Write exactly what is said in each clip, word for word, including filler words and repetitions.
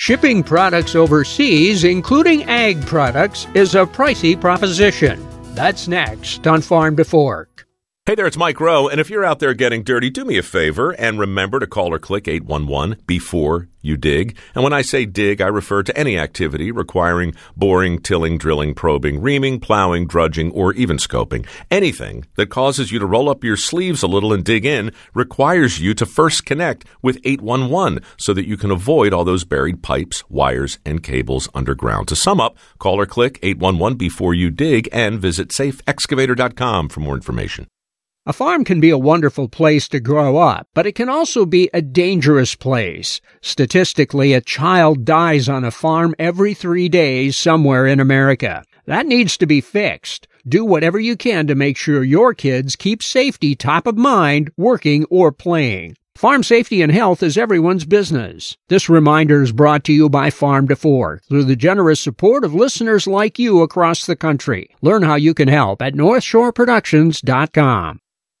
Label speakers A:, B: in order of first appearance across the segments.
A: Shipping products overseas, including ag products, is a pricey proposition. That's next on Farm to Fork.
B: Hey there, it's Mike Rowe, and if you're out there getting dirty, do me a favor and remember to call or click eight one one before you dig. And when I say dig, I refer to any activity requiring boring, tilling, drilling, probing, reaming, plowing, drudging, or even scoping. Anything that causes you to roll up your sleeves a little and dig in requires you to first connect with eight one one so that you can avoid all those buried pipes, wires, and cables underground. To sum up, call or click eight one one before you dig and visit safe excavator dot com for more information.
A: A farm can be a wonderful place to grow up, but it can also be a dangerous place. Statistically, a child dies on a farm every three days somewhere in America. That needs to be fixed. Do whatever you can to make sure your kids keep safety top of mind, working or playing. Farm safety and health is everyone's business. This reminder is brought to you by Farm to Fork through the generous support of listeners like you across the country. Learn how you can help at north shore productions dot com.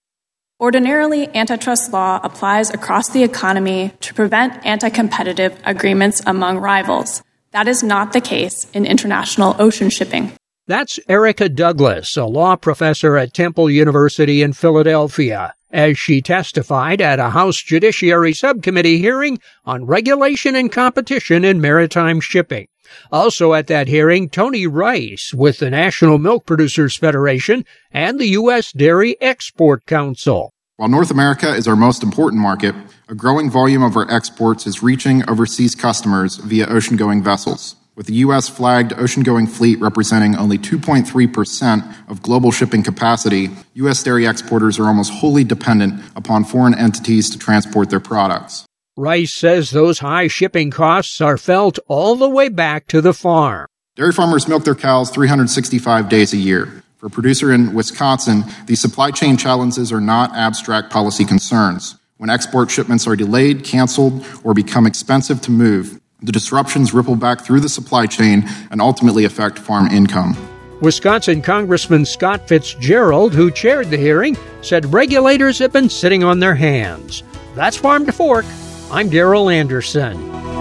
C: Ordinarily, antitrust law applies across the economy to prevent anti-competitive agreements among rivals. That is not the case in international ocean shipping.
A: That's Erica Douglas, a law professor at Temple University in Philadelphia, as she testified at a House Judiciary Subcommittee hearing on regulation and competition in maritime shipping. Also at that hearing, Tony Rice with the National Milk Producers Federation and the U S Dairy Export Council.
D: While North America is our most important market, a growing volume of our exports is reaching overseas customers via ocean-going vessels, with the U S flagged ocean-going fleet representing only two point three percent of global shipping capacity. U S dairy exporters are almost wholly dependent upon foreign entities to transport their products.
A: Rice says those high shipping costs are felt all the way back to the farm.
D: Dairy farmers milk their cows three hundred sixty-five days a year. For a producer in Wisconsin, these supply chain challenges are not abstract policy concerns. When export shipments are delayed, canceled, or become expensive to move, the disruptions ripple back through the supply chain and ultimately affect farm income.
A: Wisconsin Congressman Scott Fitzgerald, who chaired the hearing, said regulators have been sitting on their hands. That's Farm to Fork. I'm Darrell Anderson.